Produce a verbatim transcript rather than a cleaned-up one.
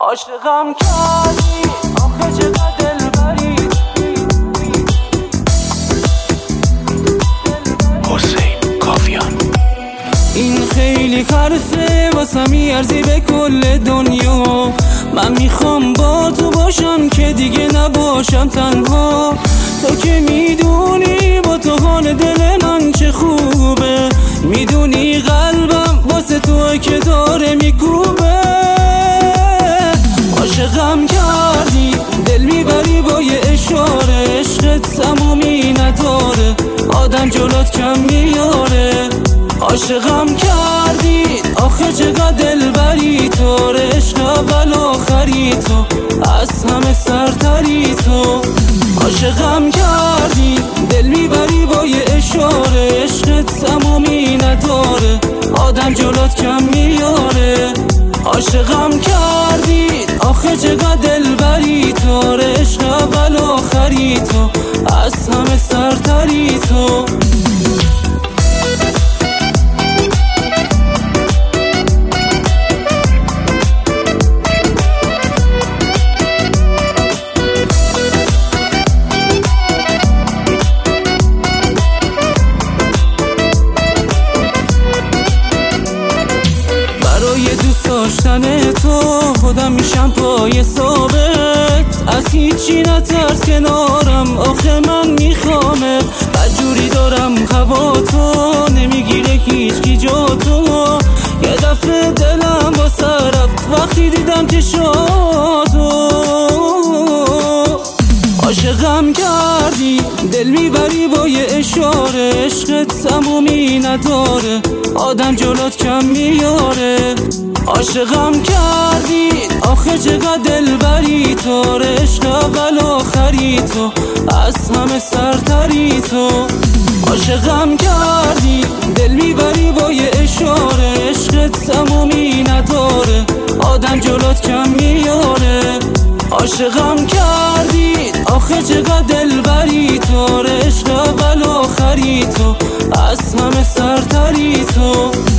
عاشقم کردی آخه چقدر دلبری. حسین کافیان. این خیلی خرسه واسه میارزی به کل دنیا. من میخوام با تو باشم که دیگه نباشم تنها. تو که میدونی با تو حال دل من چه خوبه، میدونی قلبم واسه تو که داره میکوبه. عاشقم کردی دل میبری با یه اشاره، عشقت تمومی نداره آدم جلوت کم میاره. عاشقم کردی آخه چقدر دلبری تو، عشق اول آخری تو، از همه سرتری تو. عاشقم کردی دل میبری با یه اشاره، عشقت تمومی نداره آدم جلوت کم میاره. عاشقم کردی آخه چقدر دلبری تو، عشق اول آخری تو، از همه سرتری تو. برای دوست داشتن تو خودم میشم پای ثابت، از هیچی نترس کنارم آخه من میخوامت. بدجوری دارم هوا تو، نمیگیره هیچ کی جا تو. یه دفعه دلم با سر رفت وقتی دیدم چشاتو. عاشقم کردی دل میبری با یه اشاره، عشقت تمومی نداره آدم جلوت کم میاره. عاشقم کردی آخه چقدر دلبری تو، عشق اول آخری تو، از همه سرتری تو. عاشقم کردی دل میبری با یه اشاره، عشقت تمومی نداره آدم جلوت کم میاره. عاشقم کردی آخه چقدر دلبری تو، عشق اول آخری تو، از همه سرتری تو.